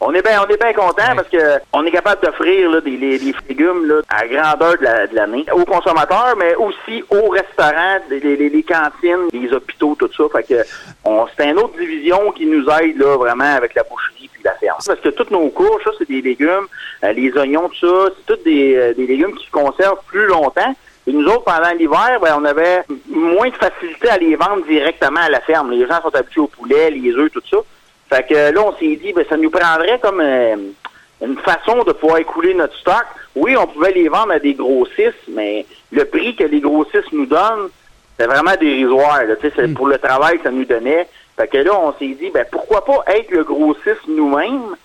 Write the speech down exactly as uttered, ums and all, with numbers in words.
On est bien on est bien content ouais. parce que on est capable d'offrir là, des, les, les légumes là, à grandeur de, la, de l'année aux consommateurs, mais aussi aux restaurants, les, les, les cantines, les hôpitaux, tout ça. Fait que on, c'est une autre division qui nous aide là vraiment avec la boucherie puis la ferme. Parce que toutes nos courges, ça, c'est des légumes, euh, les oignons, tout ça, c'est tous des, euh, des légumes qui se conservent plus longtemps. Et nous autres, pendant l'hiver, ben, on avait moins de facilité à les vendre directement à la ferme. Les gens sont habitués au poulet, les œufs, tout ça. Fait que là, on s'est dit, ben, ça nous prendrait comme euh, une façon de pouvoir écouler notre stock. Oui, on pouvait les vendre à des grossistes, mais le prix que les grossistes nous donnent, c'est vraiment dérisoire. Là, c'est mm. pour le travail que ça nous donnait. Fait que là, on s'est dit, ben pourquoi pas être le grossiste nous-mêmes,